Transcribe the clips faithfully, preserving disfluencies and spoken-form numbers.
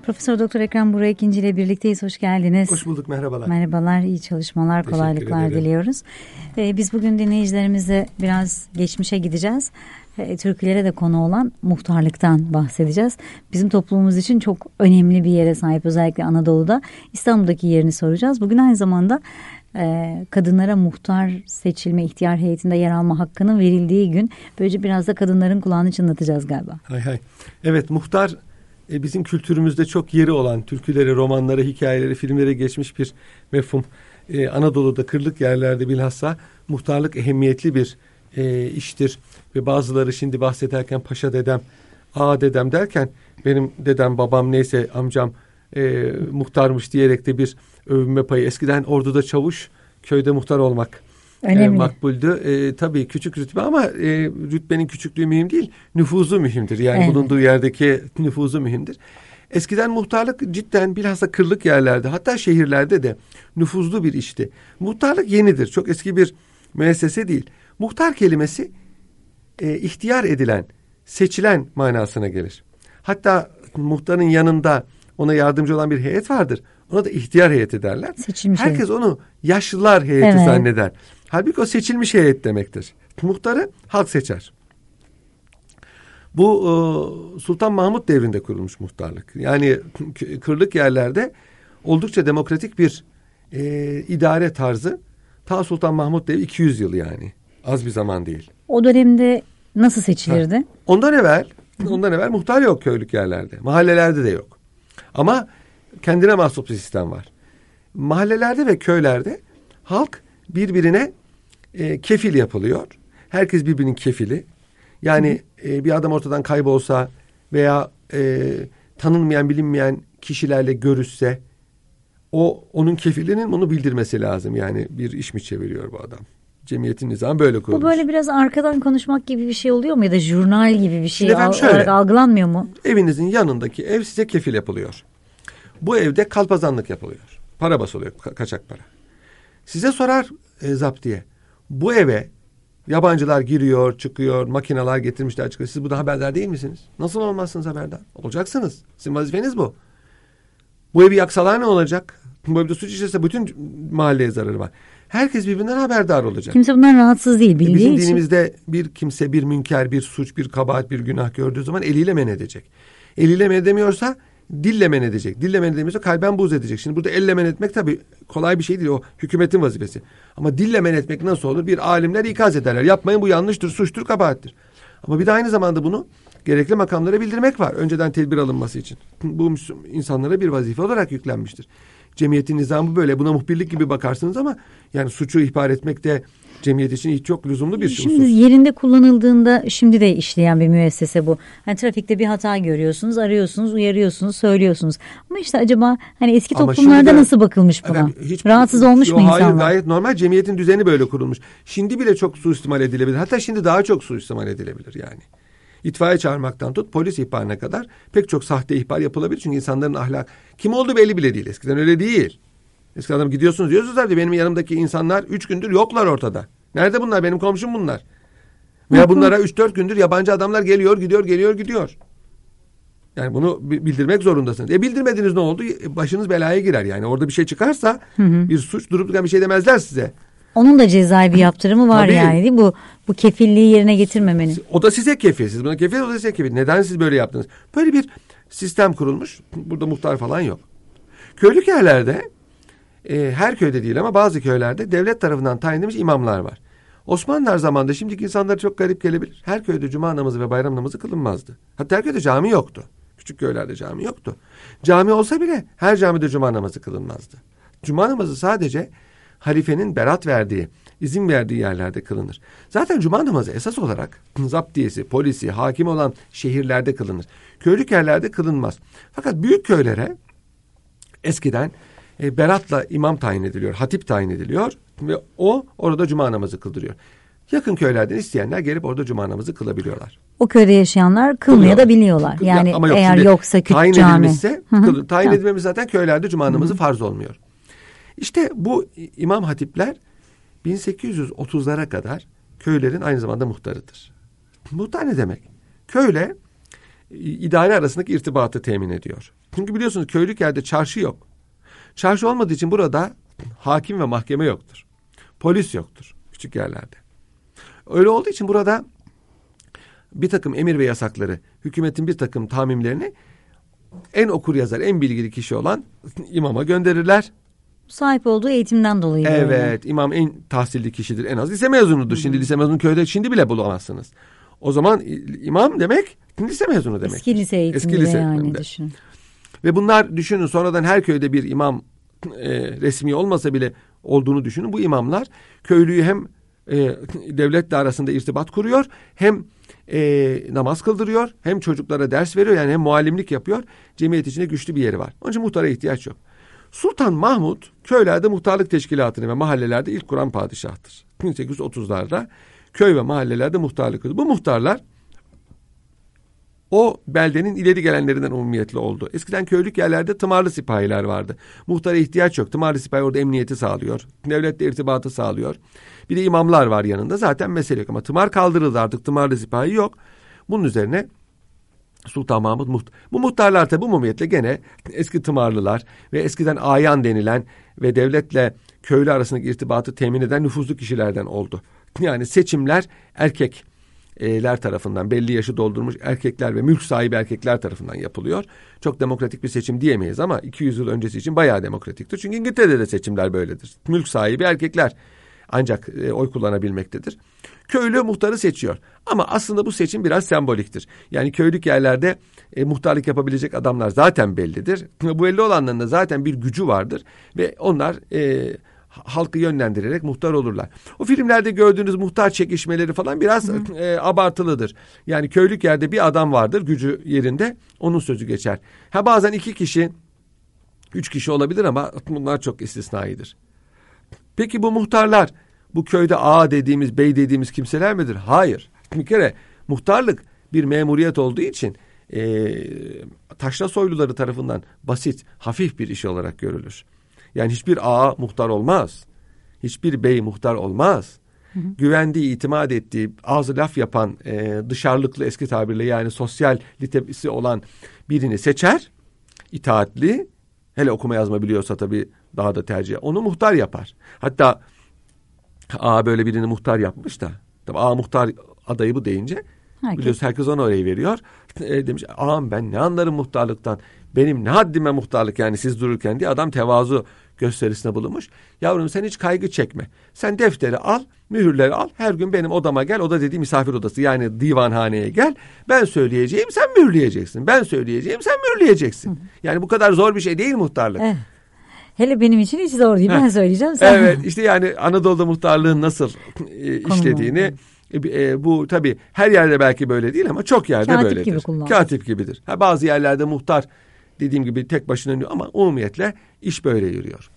Profesör Doktor Ekrem Burak İkinci ile birlikteyiz. Hoş geldiniz. Hoş bulduk. Merhabalar. Merhabalar. İyi çalışmalar, Teşekkür kolaylıklar ederim. diliyoruz. Ee, biz bugün dinleyicilerimize biraz geçmişe gideceğiz. Ee, Türkülere de konu olan muhtarlıktan bahsedeceğiz. Bizim toplumumuz için çok önemli bir yere sahip, özellikle Anadolu'da. İstanbul'daki yerini soracağız. Bugün aynı zamanda e, kadınlara muhtar seçilme, ihtiyar heyetinde yer alma hakkının verildiği gün. Böylece biraz da kadınların kulağını çınlatacağız galiba. Hay hay. Evet, muhtar e, bizim kültürümüzde çok yeri olan, türkülere, romanlara, hikayeleri, filmlere geçmiş bir mefhum. Ee, Anadolu'da, kırlık yerlerde bilhassa muhtarlık ehemmiyetli bir e, iştir. Ve bazıları şimdi bahsederken paşa dedem, ağa dedem derken benim dedem, babam, neyse amcam e, muhtarmış diyerek de bir övünme payı. Eskiden orduda çavuş, köyde muhtar olmak e, makbuldü. E, tabii küçük rütbe ama e, rütbenin küçüklüğü mühim değil, nüfuzu mühimdir. Yani evet, bulunduğu yerdeki nüfuzu mühimdir. Eskiden muhtarlık cidden bilhassa kırlık yerlerde, hatta şehirlerde de nüfuzlu bir işti. Muhtarlık yenidir. Çok eski bir müessese değil. Muhtar kelimesi e, ihtiyar edilen, seçilen manasına gelir. Hatta muhtarın yanında ona yardımcı olan bir heyet vardır. Ona da ihtiyar heyeti derler. Seçilmiş Herkes heyet. onu yaşlılar heyeti Evet. zanneder. Halbuki o seçilmiş heyet demektir. Muhtarı halk seçer. Bu e, Sultan Mahmut devrinde kurulmuş muhtarlık. Yani kırlık yerlerde oldukça demokratik bir e, idare tarzı. Ta Sultan Mahmut devri iki yüz yıl yani. Az bir zaman değil. O dönemde nasıl seçilirdi? Ha. Ondan evvel, ondan evvel muhtar yok köylük yerlerde. Mahallelerde de yok. Ama kendine mahsup bir sistem var. Mahallelerde ve köylerde halk birbirine e, kefil yapılıyor. Herkes birbirinin kefili. Yani e, bir adam ortadan kaybolsa veya e, tanınmayan, bilinmeyen kişilerle görüşse o onun kefilinin bunu bildirmesi lazım. Yani bir iş mi çeviriyor bu adam? Cemiyetin nizamı böyle kurulmuş. Bu böyle biraz arkadan konuşmak gibi bir şey oluyor mu, ya da jurnal gibi bir şey Al- şöyle, olarak algılanmıyor mu? Evinizin yanındaki ev size kefil yapılıyor. Bu evde kalpazanlık yapılıyor. Para basılıyor, ka- kaçak para. Size sorar e, zaptiye. Bu eve yabancılar giriyor, çıkıyor, makineler getirmişler, çıkıyor. Siz bundan haberdar değil misiniz? Nasıl olmazsınız haberdar? Olacaksınız. Sizin vazifeniz bu. Bu evi yaksalar ne olacak? Bu evde suç işlese bütün mahalleye zararı var. Herkes birbirinden haberdar olacak. Kimse bundan rahatsız değil, bildiği Bizim için. dinimizde bir kimse bir münker, bir suç, bir kabahat, bir günah gördüğü zaman eliyle men edecek. Eliyle men edemiyorsa dille men edecek. Dille men edemiyorsa kalben buğz edecek. Şimdi burada elle men etmek tabii kolay bir şey değil. O hükümetin vazifesi. Ama dille men etmek nasıl olur? Bir alimler ikaz ederler. Yapmayın, bu yanlıştır, suçtur, kabahattir. Ama bir de aynı zamanda bunu gerekli makamlara bildirmek var. Önceden tedbir alınması için. Bu insanlara bir vazife olarak yüklenmiştir. Cemiyetin nizamı böyle. Buna muhbirlik gibi bakarsınız ama yani suçu ihbar etmek de cemiyet için hiç çok lüzumlu bir şey. Şimdi yerinde kullanıldığında şimdi de işleyen bir müessese bu. Hani trafikte bir hata görüyorsunuz, arıyorsunuz, uyarıyorsunuz, söylüyorsunuz. Ama işte acaba hani eski Ama toplumlarda de, nasıl bakılmış buna? Efendim, hiç, Rahatsız olmuş yo, mu hayır, insanlar? Gayet normal. Cemiyetin düzeni böyle kurulmuş. Şimdi bile çok suistimal edilebilir. Hatta şimdi daha çok suistimal edilebilir yani. İtfaiye çağırmaktan tut polis ihbarına kadar pek çok sahte ihbar yapılabilir. Çünkü insanların ahlak kim olduğu belli bile değil. Eskiden öyle değil. Eskiden adam gidiyorsunuz diyorsunuz abi, benim yanımdaki insanlar üç gündür yoklar ortada. Nerede bunlar? Benim komşum bunlar. Veya bunlara üç dört gündür yabancı adamlar geliyor, gidiyor, geliyor, gidiyor. Yani bunu bildirmek zorundasınız. E bildirmediniz ne oldu? Başınız belaya girer yani. Orada bir şey çıkarsa hı hı. bir suç, durup dururken bir şey demezler size. Onun da cezai bir yaptırımı var. Tabii. Yani değil mi? Bu bu kefilliği yerine getirmemenin. O da size kefil. Siz buna kefil, o da size kefil. Neden siz böyle yaptınız? Böyle bir sistem kurulmuş. Burada muhtar falan yok. Köylük yerlerde e, her köyde değil ama bazı köylerde devlet tarafından tayin edilmiş imamlar var. Osmanlılar zamanında şimdiki insanlara çok garip gelebilir. Her köyde cuma namazı ve bayram namazı kılınmazdı. Hatta her köyde cami yoktu. Küçük köylerde cami yoktu. Cami olsa bile her camide cuma namazı kılınmazdı. Cuma namazı sadece halifenin berat verdiği, izin verdiği yerlerde kılınır. Zaten cuma namazı esas olarak zaptiyesi, polisi, hakim olan şehirlerde kılınır. Köylük yerlerde kılınmaz. Fakat büyük köylere eskiden e, beratla imam tayin ediliyor, hatip tayin ediliyor ve o orada cuma namazı kıldırıyor. Yakın köylerden isteyenler gelip orada cuma namazı kılabiliyorlar. O köyde yaşayanlar kılmaya da biliyorlar. Yani ya, yok, eğer yoksa küçük tayin cami. Edilmişse, kılır. Tayin edilmemiş zaten köylerde cuma namazı Hı-hı. farz olmuyor. İşte bu imam hatipler bin sekiz yüz otuzlara kadar köylerin aynı zamanda muhtarıdır. Muhtar ne demek? Köyle idare arasındaki irtibatı temin ediyor. Çünkü biliyorsunuz köylük yerde çarşı yok. Çarşı olmadığı için burada hakim ve mahkeme yoktur. Polis yoktur küçük yerlerde. Öyle olduğu için burada bir takım emir ve yasakları, hükümetin bir takım tamimlerini en okur yazar, en bilgili kişi olan imama gönderirler. Sahip olduğu eğitimden dolayı. Evet, böyle. imam en tahsilli kişidir. En az lise mezunudur. Hı. Şimdi lise mezunu köyde şimdi bile bulamazsınız. O zaman imam demek lise mezunu demek. Eski lise eğitimi Eski lise yani düşünün. Ve bunlar düşünün sonradan her köyde bir imam e, resmi olmasa bile olduğunu düşünün. Bu imamlar köylüyü hem e, devletle arasında irtibat kuruyor, hem e, namaz kıldırıyor, hem çocuklara ders veriyor, yani hem muallimlik yapıyor. Cemiyet içinde güçlü bir yeri var. Onun için muhtara ihtiyaç yok. Sultan Mahmud köylerde muhtarlık teşkilatını ve mahallelerde ilk kuran padişahtır. bin sekiz yüz otuzlarda köy ve mahallelerde muhtarlık kurdu. Bu muhtarlar o beldenin ileri gelenlerinden umumiyetli oldu. Eskiden köylük yerlerde tımarlı sipahiler vardı. Muhtara ihtiyaç yok. Tımarlı sipahi orada emniyeti sağlıyor. Devletle irtibatı sağlıyor. Bir de imamlar var yanında. Zaten mesele yok ama tımar kaldırıldı, artık tımarlı sipahi yok. Bunun üzerine Sultan Mahmud muht bu muhtarlar tabi umumiyetle gene eski tımarlılar ve eskiden ayan denilen ve devletle köylü arasındaki irtibatı temin eden nüfuzlu kişilerden oldu. Yani seçimler erkekler tarafından, belli yaşı doldurmuş erkekler ve mülk sahibi erkekler tarafından yapılıyor. Çok demokratik bir seçim diyemeyiz ama iki yüz yıl öncesi için bayağı demokratiktir. Çünkü İngiltere'de de seçimler böyledir. Mülk sahibi erkekler ancak e, oy kullanabilmektedir. Köylü muhtarı seçiyor. Ama aslında bu seçim biraz semboliktir. Yani köylük yerlerde e, muhtarlık yapabilecek adamlar zaten bellidir. Bu belli olanların da zaten bir gücü vardır. Ve onlar e, halkı yönlendirerek muhtar olurlar. O filmlerde gördüğünüz muhtar çekişmeleri falan biraz e, abartılıdır. Yani köylük yerde bir adam vardır, gücü yerinde, onun sözü geçer. Ha bazen iki kişi, üç kişi olabilir ama bunlar çok istisnaidir. Peki bu muhtarlar bu köyde ağa dediğimiz, bey dediğimiz kimseler midir? Hayır. Bir kere muhtarlık bir memuriyet olduğu için e, taşra soyluları tarafından basit, hafif bir iş olarak görülür. Yani hiçbir ağa muhtar olmaz. Hiçbir bey muhtar olmaz. Hı hı. Güvendiği, itimat ettiği, ağzı laf yapan, e, dışarılıklı eski tabirle yani sosyal litesi olan birini seçer. İtaatli, hele okuma yazma biliyorsa tabii daha da tercih. Onu muhtar yapar. Hatta ağa böyle birini muhtar yapmış da. Tabii ağa muhtar adayı bu deyince herkes, biliyorsun herkes ona orayı veriyor. E, demiş ağam ben ne anlarım muhtarlıktan. Benim ne haddime muhtarlık yani siz dururken diye adam tevazu gösterisine bulunmuş. Yavrum sen hiç kaygı çekme. Sen defteri al, mühürleri al. Her gün benim odama gel. Oda dediği misafir odası yani divanhaneye gel. Ben söyleyeceğim sen mühürleyeceksin. Ben söyleyeceğim sen mühürleyeceksin. Hı. Yani bu kadar zor bir şey değil muhtarlık. Evet. Hele benim için hiç zor değil. Ben söyleyeceğim. Sen... Evet işte yani Anadolu'da muhtarlığın nasıl e, işlediğini e, e, bu tabii her yerde belki böyle değil ama çok yerde Katip böyledir. Gibi kullanılır. Katip gibidir. Ha, bazı yerlerde muhtar dediğim gibi tek başına ama umumiyetle iş böyle yürüyor.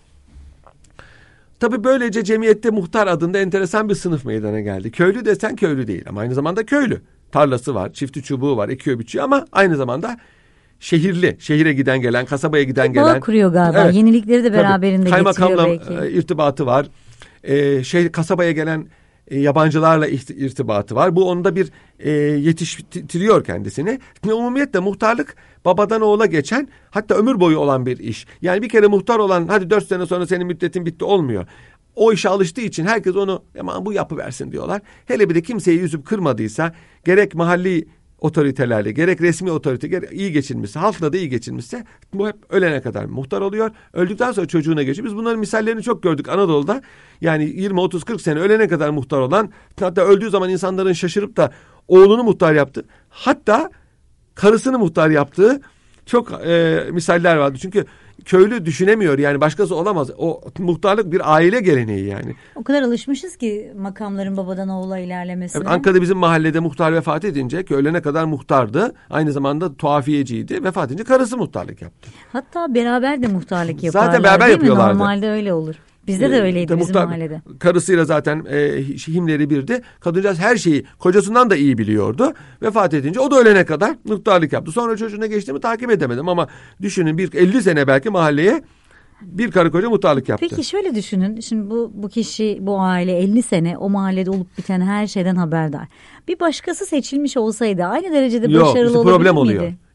Tabii böylece cemiyette muhtar adında enteresan bir sınıf meydana geldi. Köylü desen köylü değil ama aynı zamanda köylü. Tarlası var, çifti çubuğu var, ekiyor biçiyor ama aynı zamanda şehirli. Şehire giden gelen, kasabaya giden Bağ gelen. Bağ kuruyor galiba. Evet. Yenilikleri de beraberinde getiriyor belki. Kaymakamla irtibatı var. Ee, şey kasabaya gelen e, yabancılarla irtibatı var. Bu onda bir e, yetiştiriyor kendisini. Umumiyetle muhtarlık babadan oğula geçen, hatta ömür boyu olan bir iş. Yani bir kere muhtar olan hadi dört sene sonra senin müddetin bitti olmuyor. O işe alıştığı için herkes onu aman bu yapıversin diyorlar. Hele bir de kimseyi yüzüp kırmadıysa gerek mahalli otoritelerle gerek resmi otorite gerek iyi geçinmişse, halkla da iyi geçinmişse bu hep ölene kadar muhtar oluyor. Öldükten sonra çocuğuna geçiyor. Biz bunların misallerini çok gördük Anadolu'da. Yani yirmi otuz kırk sene ölene kadar muhtar olan, hatta öldüğü zaman insanların şaşırıp da oğlunu muhtar yaptı. Hatta karısını muhtar yaptığı çok e, misaller vardı. Çünkü köylü düşünemiyor yani başkası olamaz. O muhtarlık bir aile geleneği yani. O kadar alışmışız ki makamların babadan oğula ilerlemesine. Evet, Ankara'da bizim mahallede muhtar vefat edince öğlene kadar muhtardı. Aynı zamanda tuhafiyeciydi. Vefat edince karısı muhtarlık yaptı. Hatta beraber de muhtarlık yaparlar. Zaten beraber yapıyorlardı. Normalde öyle olur. Bizde de öyleydi ee, bizim muhtar, mahallede. Karısıyla zaten e, himleri birdi. Kadıncağız her şeyi kocasından da iyi biliyordu. Vefat edince o da ölene kadar muhtarlık yaptı. Sonra çocuğuna geçti mi takip edemedim ama düşünün bir elli sene belki mahalleye bir karı koca muhtarlık yaptı. Peki şöyle düşünün. Şimdi bu bu kişi, bu aile elli sene o mahallede olup biten her şeyden haberdar. Bir başkası seçilmiş olsaydı aynı derecede Yok, başarılı işte olabilir problem miydi? oluyor.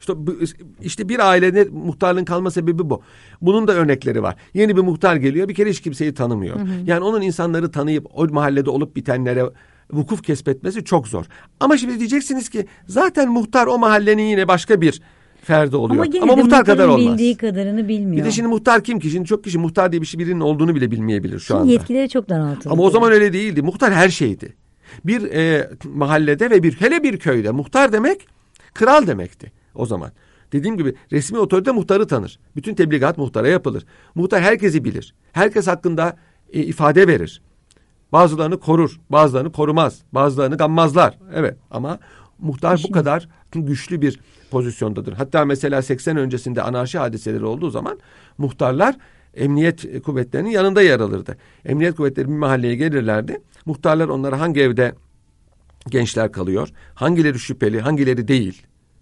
İşte, işte bir ailede muhtarlığın kalma sebebi bu. Bunun da örnekleri var. Yeni bir muhtar geliyor, bir kere hiç kimseyi tanımıyor. Hı hı. Yani onun insanları tanıyıp o mahallede olup bitenlere vukuf kesbetmesi çok zor. Ama şimdi diyeceksiniz ki zaten muhtar o mahallenin yine başka bir ferdi oluyor. Ama, Ama muhtar kadar olmaz. Bildiği kadarını bilmiyor. Bir de şimdi muhtar kim ki? Şimdi çok kişi muhtar diye bir şey birinin olduğunu bile bilmeyebilir şu şimdi anda. Yetkileri çok daraltıldı. Ama o zaman öyle değildi. Muhtar her şeydi. Bir e, mahallede ve bir hele bir köyde muhtar demek kral demekti o zaman. Dediğim gibi resmi otorite muhtarı tanır. Bütün tebligat muhtara yapılır. Muhtar herkesi bilir. Herkes hakkında e, ifade verir. Bazılarını korur, bazılarını korumaz, bazılarını gammazlar. Evet, ama muhtar bu kadar güçlü bir pozisyondadır. Hatta mesela seksen öncesinde anarşi hadiseleri olduğu zaman muhtarlar emniyet kuvvetlerinin yanında yer alırdı. Emniyet kuvvetleri bir mahalleye gelirlerdi. Muhtarlar onlara hangi evde gençler kalıyor, hangileri şüpheli, hangileri değil,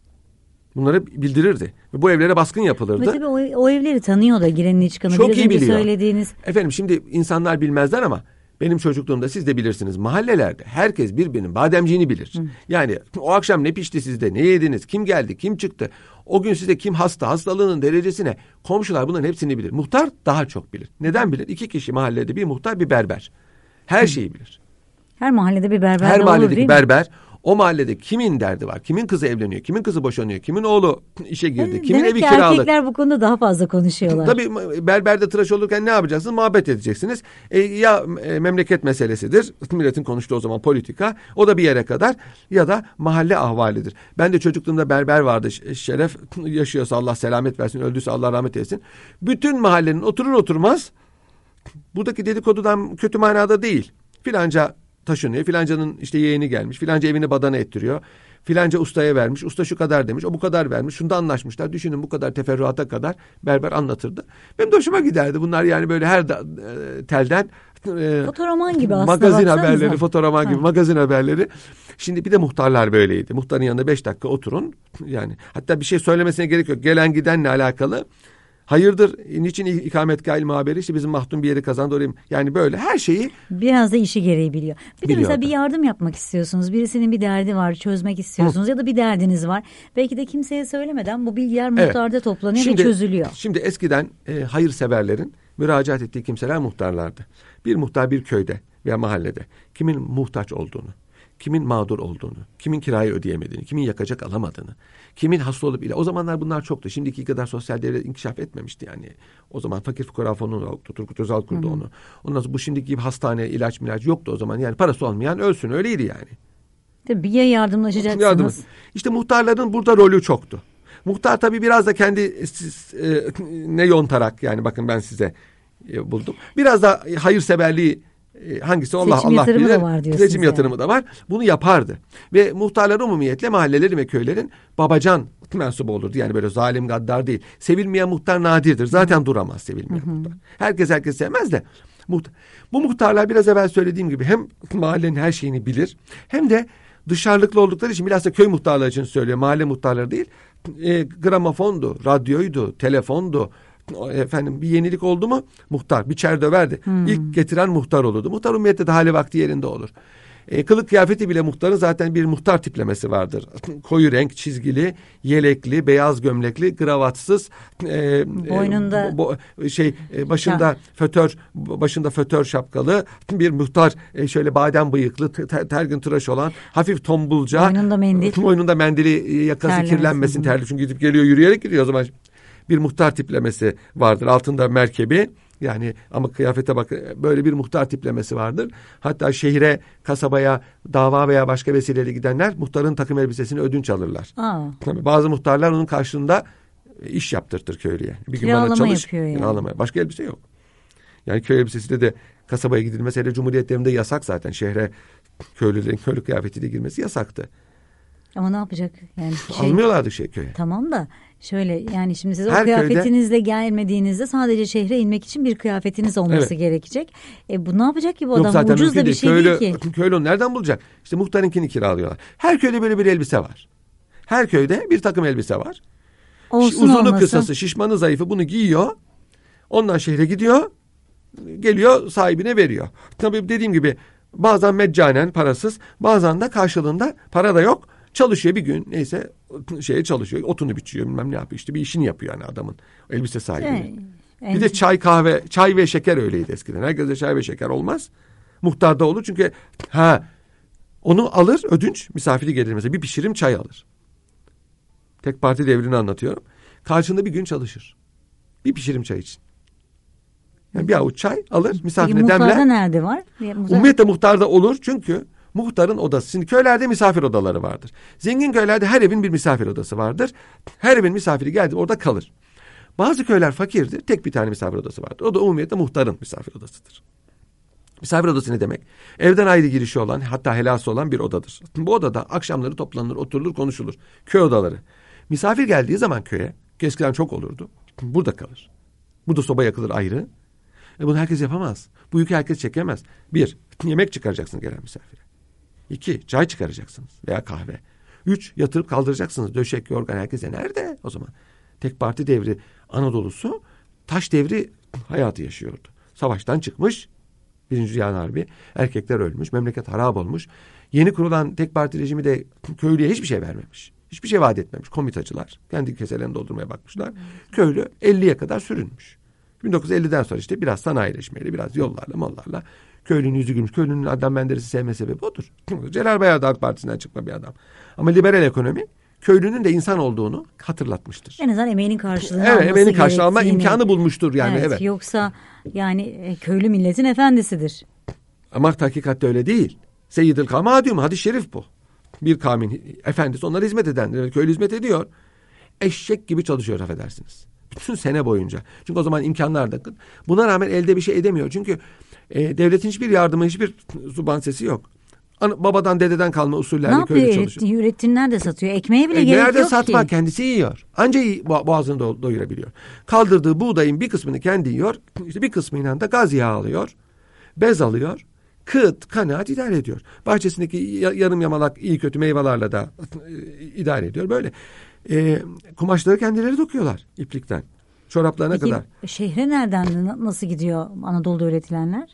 bunları bildirirdi. Ve bu evlere baskın yapılırdı. Ve tabii o, o evleri tanıyor da girenini çıkanı. Çok Biraz iyi biliyor. Söylediğiniz... Efendim şimdi insanlar bilmezler ama benim çocukluğumda siz de bilirsiniz. Mahallelerde herkes birbirinin bademciğini bilir. Hı. Yani o akşam ne pişti sizde, ne yediniz, kim geldi, kim çıktı, o gün size kim hasta, hastalığının derecesine, komşular bunların hepsini bilir. Muhtar daha çok bilir. Neden bilir? İki kişi mahallede, bir muhtar, bir berber. Her Hı. şeyi bilir. Her mahallede bir berber Her olur, mahalledeki değil berber mi? O mahallede kimin derdi var? Kimin kızı evleniyor? Kimin kızı boşanıyor? Kimin oğlu işe girdi? Evet, kimin evi kiralık? kiralık? Erkekler bu konuda daha fazla konuşuyorlar. Tabii berberde tıraş olurken ne yapacaksınız? Muhabbet edeceksiniz. E, ya e, memleket meselesidir. Milletin konuştuğu o zaman politika. O da bir yere kadar. Ya da mahalle ahvalidir. Ben de çocukluğumda berber vardı. Şeref yaşıyorsa Allah selamet versin. Öldüyse Allah rahmet eylesin. Bütün mahallenin oturur oturmaz, buradaki dedikodudan kötü manada değil, filanca taşınıyor. Filancanın işte yeğeni gelmiş. Filanca evini badana ettiriyor. Filanca ustaya vermiş. Usta şu kadar demiş. O bu kadar vermiş. Şunda anlaşmışlar. Düşünün bu kadar teferruata kadar berber anlatırdı. Benim de hoşuma giderdi. Bunlar yani böyle her da, e, telden e, fotoroman gibi aslında. Magazin baksanıza. haberleri, fotoroman gibi magazin haberleri. Şimdi bir de muhtarlar böyleydi. Muhtarın yanında beş dakika oturun. Yani hatta bir şey söylemesine gerek yok. Gelen gidenle alakalı. Hayırdır, niçin ikametgâh ilmi haberi, işte bizim mahdum bir yeri kazandı oraya. Yani böyle her şeyi biraz da işi gereği biliyor. Bir de mesela da. bir yardım yapmak istiyorsunuz. Birisinin bir derdi var, çözmek istiyorsunuz. Hı. Ya da bir derdiniz var. Belki de kimseye söylemeden bu bilgiler muhtarda evet. toplanıyor şimdi, ve çözülüyor. Şimdi eskiden e, hayırseverlerin müracaat ettiği kimseler muhtarlardı. Bir muhtar bir köyde veya mahallede kimin muhtaç olduğunu, kimin mağdur olduğunu, kimin kirayı ödeyemediğini, kimin yakacak alamadığını, kimin hasta olup ile. O zamanlar bunlar çoktu. Şimdiki kadar sosyal devlet inkişaf etmemişti yani. O zaman Fakir Fukara Fonu yoktu. Turgut Özal kurdu Hı-hı. onu. Ondan sonra bu şimdiki gibi hastane, ilaç milaç yoktu o zaman. Yani parası olmayan ölsün. Öyleydi yani. Tabii ya yardımlaşacaksınız. Yardım. İşte muhtarların burada rolü çoktu. Muhtar tabii biraz da kendi siz, e, ne yontarak, yani bakın ben size e, buldum. Biraz da hayırseverliği hangisi Allah seçim Allah yatırımı bilir. Da var seçim yani. yatırımı da var. Bunu yapardı. Ve muhtarlar umumiyetle mahallelerin ve köylerin babacan mensubu olurdu. Yani böyle zalim gaddar değil. Sevilmeyen muhtar nadirdir. Zaten Hı. duramaz sevilmeyen Hı. muhtar. Herkes herkes sevmez de. Muhtar. Bu muhtarlar biraz evvel söylediğim gibi hem mahallenin her şeyini bilir, hem de dışarılıklı oldukları için, bilhassa köy muhtarları için söylüyor, mahalle muhtarları değil. E, gramofondu, radyoydu, telefondu. Efendim bir yenilik oldu mu muhtar biçer döverdi. Hmm. İlk getiren muhtar olurdu. Muhtar umumiyette de hali vakti yerinde olur. E, kılık kıyafeti bile muhtarın zaten bir muhtar tiplemesi vardır. Koyu renk, çizgili, yelekli, beyaz gömlekli, gravatsız, e, boynunda e, bo, şey e, başında ha. fötör, başında fötör şapkalı bir muhtar, e, şöyle badem bıyıklı, ter, tergin tıraş olan, hafif tombulca, boynunda mendil, boynunda mendili, yakası terlemez kirlenmesin, terli, çünkü gidip geliyor, yürüyerek gidiyor o zaman. Bir muhtar tiplemesi vardır. Altında merkebi, yani ama kıyafete bak, böyle bir muhtar tiplemesi vardır. Hatta şehire, kasabaya dava veya başka vesileyle gidenler muhtarın takım elbisesini ödünç alırlar. Aa. Bazı muhtarlar onun karşılığında iş yaptırtır köylüye. Bir gün bana çalış. Kiralama. Başka elbise yok. Yani köy elbisesiyle de kasabaya gidilmesi, hele Cumhuriyet devrinde yasak zaten. Şehre köylülerin köylü kıyafetiyle girmesi yasaktı. Ama ne yapacak? Yani şey, almıyorlardı şey köye. Tamam da şöyle, yani şimdi siz Her o kıyafetinizle köyde, gelmediğinizde sadece şehre inmek için bir kıyafetiniz olması evet. gerekecek. E bu ne yapacak ki bu Yok, adam? Ucuz da bir şey köylü, değil ki. Köylü onu nereden bulacak? İşte muhtarınkini kiralıyorlar. Her köyde böyle bir elbise var. Her köyde bir takım elbise var. Olsun, uzunu olmasın. Kısası, şişmanı zayıfı bunu giyiyor. Ondan şehre gidiyor. Geliyor sahibine veriyor. Tabii dediğim gibi bazen meccanen, parasız, bazen de karşılığında para da yok. Çalışıyor bir gün neyse şeye çalışıyor. Otunu biçiyor bilmem ne yapıyor. İşte bir işini yapıyor yani adamın. Elbise sahibi. Evet. Bir de çay kahve, çay ve şeker öyleydi eskiden. Herkese çay ve şeker olmaz. Muhtarda olur çünkü ha onu alır ödünç misafiri gelir mesela bir pişirim çay alır. Tek parti devrini anlatıyorum. Karşında bir gün çalışır. Bir pişirim çay için. Yani bir avuç çay alır misafire demler. Muhtarda nerede var? Muhtar... Umumiyetle muhtarda olur çünkü muhtarın odası. Şimdi köylerde misafir odaları vardır. Zengin köylerde her evin bir misafir odası vardır. Her evin misafiri geldi orada kalır. Bazı köyler fakirdir. Tek bir tane misafir odası vardır. O da umumiyetle muhtarın misafir odasıdır. Misafir odası ne demek? Evden ayrı girişi olan hatta helası olan bir odadır. Bu odada akşamları toplanır, oturulur, konuşulur. Köy odaları. Misafir geldiği zaman köye, eskiden çok olurdu. Burada kalır. Burada soba yakılır ayrı. E bunu herkes yapamaz. Bu yükü herkes çekemez. Bir, yemek çıkaracaksınız gelen misafire. İki, çay çıkaracaksınız veya kahve. Üç, yatırıp kaldıracaksınız. Döşek, yorgan herkese nerede o zaman? Tek parti devri Anadolu'su taş devri hayatı yaşıyordu. Savaştan çıkmış. Birinci Dünya Harbi. Erkekler ölmüş. Memleket harap olmuş. Yeni kurulan tek parti rejimi de köylüye hiçbir şey vermemiş. Hiçbir şey vaat etmemiş. Komitacılar. Kendi keselerini doldurmaya bakmışlar. Köylü elliye kadar sürünmüş. bin dokuz yüz elliden sonra işte biraz sanayileşmeyle, biraz yollarla, mallarla köylünün yüzü gülmüş. Köylünün Adnan Menderes'i sevme sebebi odur. Celal Bayar da AK Partisi'nden çıkma bir adam. Ama liberal ekonomi köylünün de insan olduğunu hatırlatmıştır. En azından emeğinin karşılığını evet, alması emeğinin karşılığını alma gerektiğini. imkanı bulmuştur yani. Evet, evet. Yoksa yani köylü milletin efendisidir. Ama hakikatte öyle değil. Seyyidül Kamadüm hadis-i şerif bu. Bir kavmin efendisi onlara hizmet eden, köylü hizmet ediyor. Eşek gibi çalışıyor affedersiniz. Bütün sene boyunca. Çünkü o zaman imkanlar da. Buna rağmen elde bir şey edemiyor. Çünkü e, devletin hiçbir yardımı, hiçbir zuban sesi yok. Ana, babadan dededen kalma usullerle köylü çalışıyor. Ne yapıyor? Ürettiğini nerede satıyor? Ekmeğe bile e, gerek nerede yok satma, ki. kendisi yiyor. Anca boğazını do- doyurabiliyor. Kaldırdığı buğdayın bir kısmını kendi yiyor. İşte bir kısmıyla da gaz yağı alıyor. Bez alıyor. Kıt, kanaat idare ediyor. Bahçesindeki yarım yamalak iyi kötü meyvelerle de idare ediyor. Böyle e, kumaşları kendileri dokuyorlar iplikten. Çoraplarına Peki, kadar. Şehre nereden nasıl gidiyor Anadolu'da üretilenler?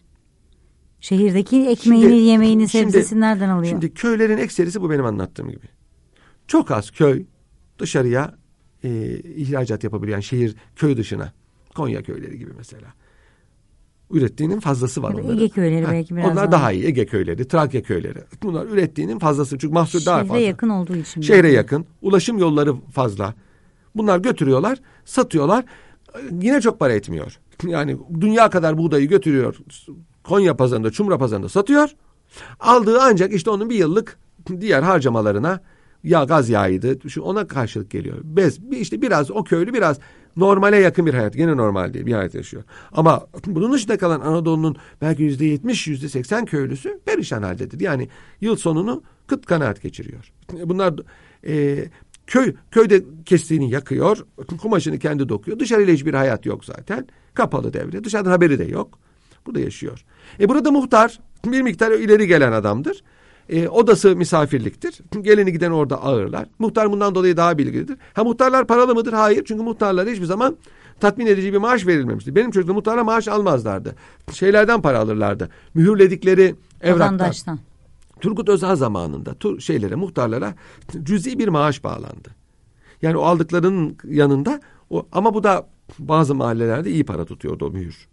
Şehirdeki ekmeğini, şimdi, yemeğini, sebzesini şimdi, nereden alıyor? Şimdi köylerin ekserisi bu benim anlattığım gibi. Çok az köy dışarıya e, ihracat yapabiliyor. Yani şehir köy dışına. Konya köyleri gibi mesela. Ürettiğinin fazlası var onların. Ege köyleri ha, belki biraz onlar daha, daha iyi. Ege köyleri, Trakya köyleri. Bunlar ürettiğinin fazlası. Çünkü mahsul daha fazla. Şehre yakın olduğu için. Şehre yakın. Ulaşım yolları fazla. Bunlar götürüyorlar, satıyorlar. Yine çok para etmiyor. Yani dünya kadar buğdayı götürüyor. Konya pazarında, Çumra pazarında satıyor. Aldığı ancak işte onun bir yıllık diğer harcamalarına ya gaz yağıydı. Şu ona karşılık geliyor. Bez işte biraz o köylü biraz normale yakın bir hayat. Gene normal değil bir hayat yaşıyor. Ama bunun dışında kalan Anadolu'nun belki yüzde yetmiş, yüzde seksen köylüsü perişan haldedir. Yani yıl sonunu kıt kanaat geçiriyor. Bunlar e, köy köyde kestiğini yakıyor. Kumaşını kendi dokuyor. Dışarıyla hiçbir hayat yok zaten. Kapalı devre. Dışarıdan haberi de yok. Burada yaşıyor. E burada muhtar bir miktar ileri gelen adamdır. E, odası misafirliktir. Geleni giden orada ağırlar. Muhtar bundan dolayı daha bilgilidir. Ha muhtarlar paralı mıdır? Hayır. Çünkü muhtarlara hiçbir zaman tatmin edici bir maaş verilmemiştir. Benim çocukluğum muhtarlar maaş almazlardı. Şeylerden para alırlardı. Mühürledikleri evraktan. Turgut Özal zamanında tur, şeylere, muhtarlara cüzi bir maaş bağlandı. Yani o aldıklarının yanında o, ama bu da bazı mahallelerde iyi para tutuyordu o mühür.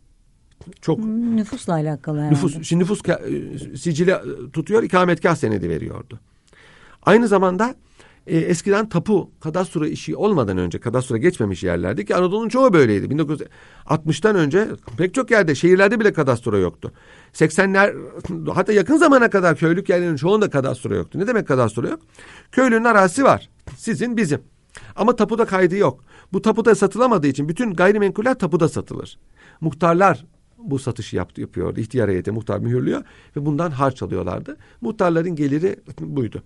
Çok nüfusla alakalı herhalde. Nüfus, şimdi nüfus sicili tutuyor, ikametgah senedi veriyordu. Aynı zamanda e, eskiden tapu, kadastro işi olmadan önce, kadastro geçmemiş yerlerde ki Anadolu'nun çoğu böyleydi. bin dokuz yüz altmıştan önce pek çok yerde, şehirlerde bile kadastro yoktu. seksenler hatta yakın zamana kadar köylük yerlerin çoğunda kadastro yoktu. Ne demek kadastro yok? Köylünün arazisi var. Sizin, bizim. Ama tapuda kaydı yok. Bu tapuda satılamadığı için bütün gayrimenkuller tapuda satılır. Muhtarlar bu satışı yaptı, yapıyordu. İhtiyar heyeti muhtar mühürlüyor ve bundan harç alıyorlardı. Muhtarların geliri buydu.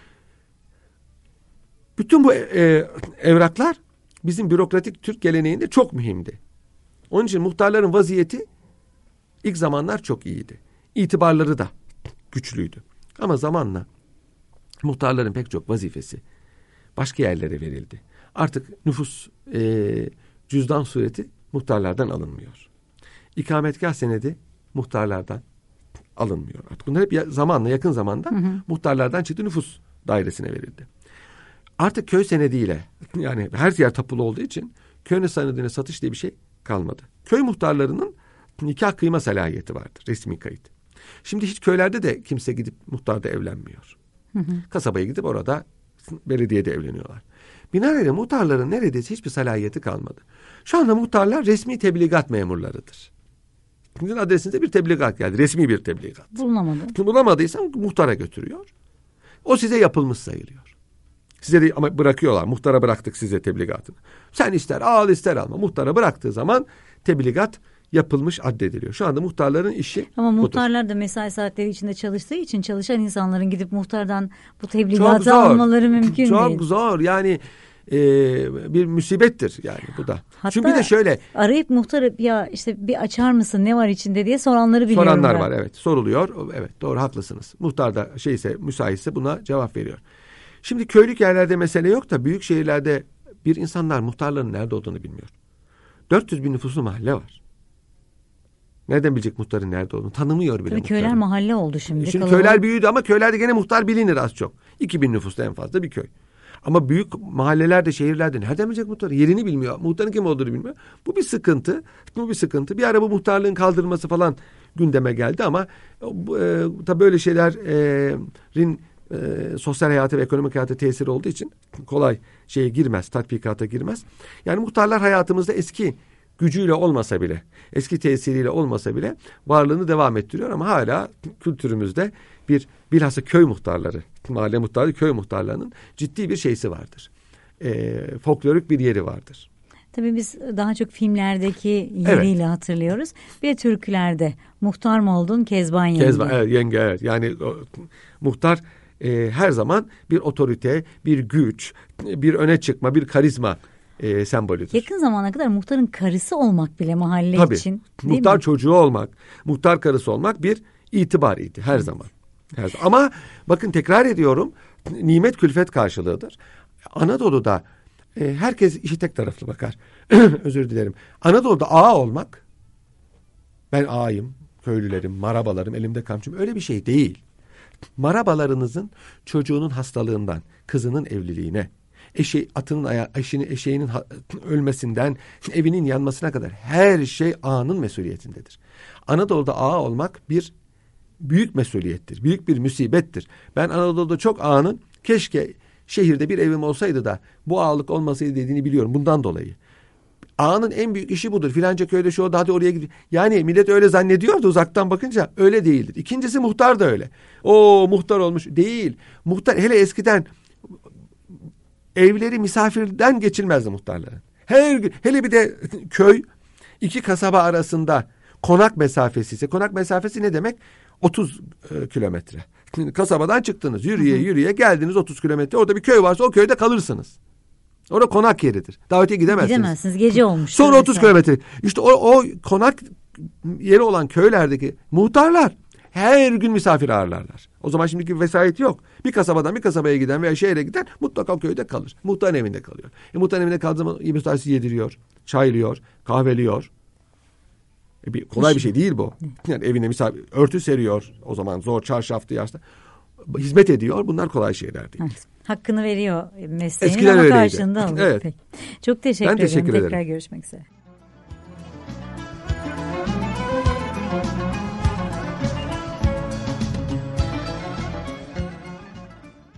Bütün bu e, evraklar bizim bürokratik Türk geleneğinde çok mühimdi. Onun için muhtarların vaziyeti ilk zamanlar çok iyiydi. İtibarları da güçlüydü. Ama zamanla muhtarların pek çok vazifesi başka yerlere verildi. Artık nüfus e, cüzdan sureti muhtarlardan alınmıyor. İkametgah senedi muhtarlardan alınmıyor. Artık bunlar hep zamanla, yakın zamanda hı hı. muhtarlardan çıktı, nüfus dairesine verildi. Artık köy senediyle, yani her yer tapulu olduğu için köy senedine satış diye bir şey kalmadı. Köy muhtarlarının nikah kıyma salahiyeti vardır, resmi kayıt. Şimdi hiç köylerde de kimse gidip muhtarda evlenmiyor. Hı hı. Kasabaya gidip orada belediyede evleniyorlar. Binaenaleyh muhtarların neredeyse hiçbir salahiyeti kalmadı. Şu anda muhtarlar resmi tebligat memurlarıdır. Sizin adresinize bir tebligat geldi, resmi bir tebligat. Bulunamadı. Bulamadıysan muhtara götürüyor. O size yapılmış sayılıyor. Size de ama bırakıyorlar. Muhtara bıraktık size tebligatını. Sen ister al ister alma. Muhtara bıraktığı zaman tebligat yapılmış addediliyor. Şu anda muhtarların işi Ama budur. muhtarlar da mesai saatleri içinde çalıştığı için çalışan insanların gidip muhtardan bu tebligatı almaları mümkün çok değil. Çok zor. Yani e, bir musibettir yani bu da. Hatta çünkü bir de şöyle. Arayıp muhtarı ya işte bir açar mısın ne var içinde diye soranları biliyorum. Soranlar ben. var evet. Soruluyor. Evet doğru haklısınız. Muhtar da şeyse müsaitse buna cevap veriyor. Şimdi köylük yerlerde mesele yok da büyük şehirlerde bir insanlar muhtarların nerede olduğunu bilmiyor. dört yüz bin nüfuslu mahalle var. Nereden bilecek muhtarın nerede olduğunu? Tanımıyor bile Tabii muhtarı. Köyler mahalle oldu şimdi. Şimdi Kalabalık. köyler büyüdü ama köylerde gene muhtar bilinir az çok. iki bin nüfuslu en fazla bir köy. Ama büyük mahallelerde, şehirlerde nereden bilecek muhtarı? Yerini bilmiyor. Muhtarın kim olduğunu bilmiyor. Bu bir sıkıntı. Bu bir sıkıntı. Bir ara bu muhtarlığın kaldırılması falan gündeme geldi ama e, tabii böyle şeylerin e, sosyal hayata ve ekonomik hayata tesiri olduğu için kolay şeye girmez, tatbikata girmez. Yani muhtarlar hayatımızda eski gücüyle olmasa bile, eski tesiriyle olmasa bile varlığını devam ettiriyor ama hala kültürümüzde bir bilhassa köy muhtarları, mahalle muhtarları, köy muhtarlarının ciddi bir şeysi vardır. E, folklorik bir yeri vardır. Tabii biz daha çok filmlerdeki yeriyle evet. hatırlıyoruz. Bir de türkülerde muhtar mı oldun, kezban yenge. Kezban, evet, yenge evet. Yani o, muhtar e, her zaman bir otorite, bir güç, bir öne çıkma, bir karizma e, sembolüdür. Yakın zamana kadar muhtarın karısı olmak bile mahalle Tabii, için. Muhtar mi? çocuğu olmak, muhtar karısı olmak bir itibarıydı her evet. zaman. Her zaman. Ama bakın tekrar ediyorum, nimet külfet karşılığıdır. Anadolu'da e, herkes işi tek taraflı bakar. Özür dilerim. Anadolu'da ağa olmak, ben ağayım, köylülerim, marabalarım, elimde kamçım, öyle bir şey değil. Marabalarınızın çocuğunun hastalığından, kızının evliliğine, eşi, atının aya, eşini, eşeğinin ha, ölmesinden, evinin yanmasına kadar her şey ağanın mesuliyetindedir. Anadolu'da ağa olmak bir büyük mesuliyettir, büyük bir musibettir. Ben Anadolu'da çok ağanın keşke şehirde bir evim olsaydı da bu ağalık olmasaydı dediğini biliyorum bundan dolayı. Ağanın en büyük işi budur. Filanca köyde şu oldu hadi oraya gidiyor. Yani millet öyle zannediyordu uzaktan bakınca öyle değildir. İkincisi muhtar da öyle. O muhtar olmuş. Değil. Muhtar hele eskiden evleri misafirden geçilmezdi muhtarların. Her gün hele bir de köy iki kasaba arasında konak mesafesi ise konak mesafesi ne demek? otuz e, kilometre. Kasabadan çıktınız yürüye yürüye geldiniz otuz kilometre. Orada bir köy varsa o köyde kalırsınız. Orada konak yeridir. Daha öteye gidemezsiniz. Gidemezsiniz. Gece olmuş. Sonra otuz kilometre. İşte o, o konak yeri olan köylerdeki muhtarlar her gün misafir ağırlarlar. O zaman şimdiki vesayet yok. Bir kasabadan bir kasabaya giden veya şehre giden mutlaka köyde kalır. Muhtarın evinde kalıyor. E, muhtarın evinde kaldığı zaman muhtar sizi yediriyor, çaylıyor, kahveliyor. E, bir, kolay bir şey değil bu. Yani evine misafir, örtü seriyor. O zaman zor çarşaftı yaşta. Hizmet ediyor. Bunlar kolay şeyler değil. Evet. Hakkını veriyor mesleğinin Eskiden ama öyleydi. karşılığında alıyor. Evet. Peki. Çok teşekkür, ben teşekkür ederim. ederim. Tekrar görüşmek üzere.